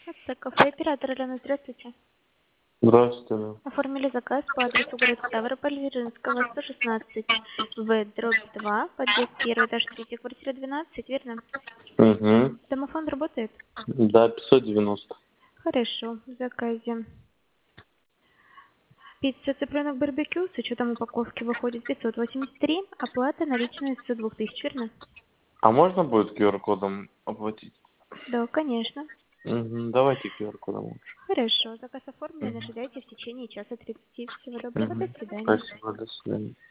Это кафе оператор Елена, здравствуйте. Здравствуйте. Оформили заказ по адресу город Ставрополь, Вержинского, 116, В/2, подъезд 1, этаж 3, квартира 12, верно? Угу. Домофон работает? Да, 590. Хорошо, в заказе. Пицца цыпленок барбекю с учетом упаковки выходит 583, оплата наличная с 2000, верно? А можно будет QR-кодом оплатить? Да, конечно. Угу. Давайте QR-кодом лучше. Хорошо, заказ оформлен, Угу. ожидайте в течение часа 30. Всего доброго, до Угу. свидания. Спасибо, до свидания.